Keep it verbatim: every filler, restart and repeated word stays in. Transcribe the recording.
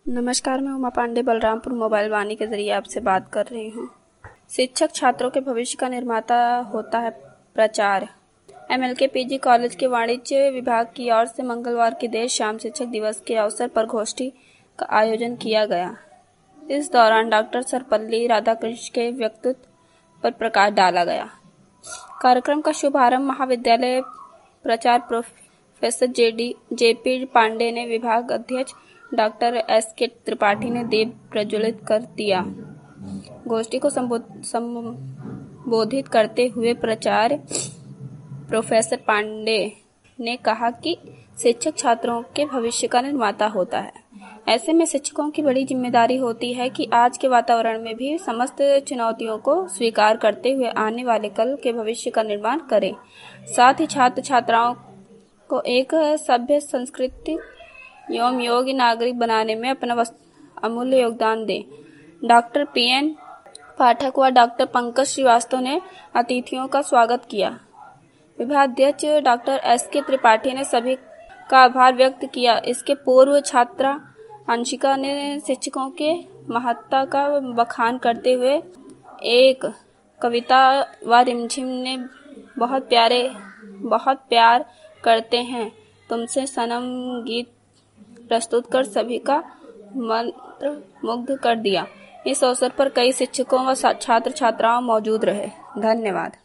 नमस्कार, मैं उमा पांडे बलरामपुर मोबाइल वाणी के जरिए आपसे बात कर रही हूँ। शिक्षक छात्रों के भविष्य का निर्माता होता है प्रचार। एमएलके पीजी कॉलेज के वाणिज्य विभाग की ओर से मंगलवार की देर शाम शिक्षक दिवस के अवसर पर गोष्ठी का आयोजन किया गया। इस दौरान डॉक्टर सर्वपल्ली राधाकृष्णन के व्यक्तित्व पर प्रकाश डाला गया। कार्यक्रम का शुभारंभ महाविद्यालय प्रचार प्रोफेसर जेपी पांडे ने विभाग अध्यक्ष डॉक्टर एस के त्रिपाठी ने दीप प्रज्वलित कर दिया। गोष्ठी को संबोधित करते हुए प्राचार्य प्रोफेसर पांडे ने कहा कि शिक्षक छात्रों के भविष्य का निर्माता होता है। ऐसे में शिक्षकों की बड़ी जिम्मेदारी होती है कि आज के वातावरण में भी समस्त चुनौतियों को स्वीकार करते हुए आने वाले कल के भविष्य का निर्माण करें। साथ ही छात्र छात्राओं को एक सभ्य संस्कृति एवं योग्य नागरिक बनाने में अपना अमूल्य योगदान दें। डॉक्टर पी एन पाठक व डॉक्टर पंकज श्रीवास्तव ने अतिथियों का स्वागत किया। विभागाध्यक्ष डॉक्टर एस के त्रिपाठी ने सभी का आभार व्यक्त किया। इसके पूर्व छात्रा अंशिका ने शिक्षकों के महत्ता का बखान करते हुए एक कविता व रिमझिम ने बहुत प्यारे बहुत प्यार करते हैं तुमसे सनम गीत प्रस्तुत कर सभी का मंत्र मुग्ध कर दिया। इस अवसर पर कई शिक्षकों व छात्र छात्राओं मौजूद रहे। धन्यवाद।